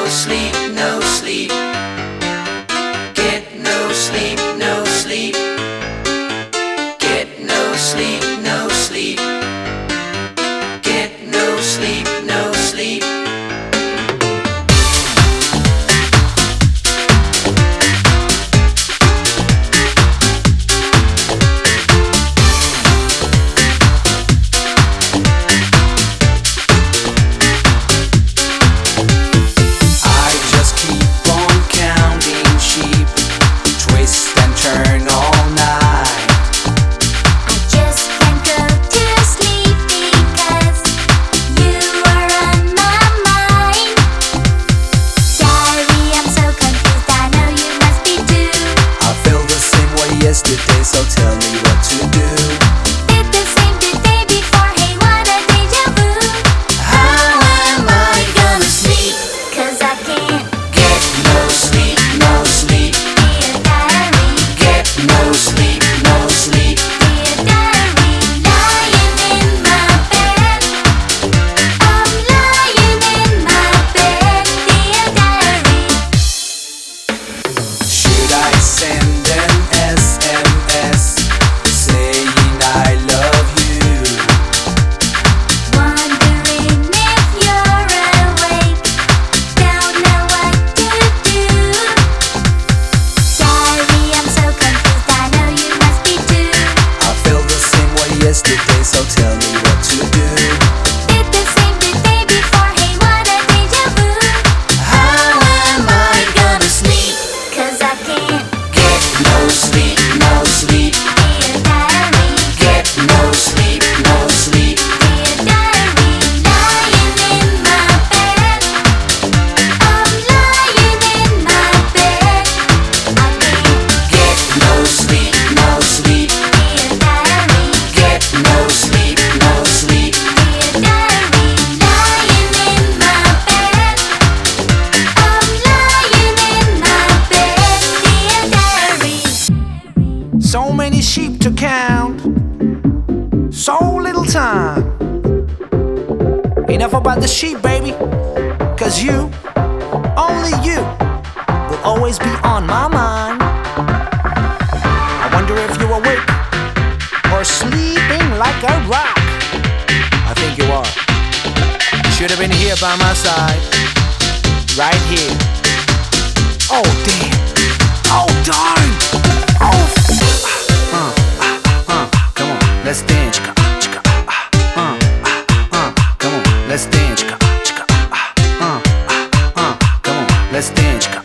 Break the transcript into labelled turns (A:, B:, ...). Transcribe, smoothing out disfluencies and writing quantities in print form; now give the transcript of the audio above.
A: sleep, no sleep. Get no sleep, no sleep. Get no sleep, no sleep. Get no sleep, no sleep.
B: Yesterday, so tell me what to do.
C: Did the same the day before, hey what a deja vu.
A: How am I gonna sleep?
C: 'Cause I can't
A: Get no sleep, no sleep.
C: Dear diary,
A: Get no sleep, no sleep.
C: dear diary. Lying in my bed, I'm lying in my bed, dear diary.
B: Should I send an SMS saying I love you?
C: Wondering if you're awake, don't know what to do. Diary, I'm so confused, I know you must be too.
B: I felt the same way yesterday, so tell me what to do.
C: Did the same the day before, hey what a deja vu.
A: How am I gonna sleep?
C: 'Cause I can't
A: Get no sleep, no sleep.
C: dear diary,
A: Get no sleep, no sleep.
C: dear diary. Lying in my bed, I'm lying in my bed. I can't
A: Get no sleep, no sleep.
C: dear diary,
A: Get no sleep, no sleep.
C: dear diary. Lying in my bed, I'm lying in my bed, dear diary.
D: So many sheep to count, so little time. Enough about the sheep, baby, 'cause you, only you, will always be on my mind. I wonder if you're awake or sleeping like a rock. I think you are. You should have been here by my side, right here. Oh damn, oh darn, oh come on, let's dance. Come on, let's dance. Come on, let's dance.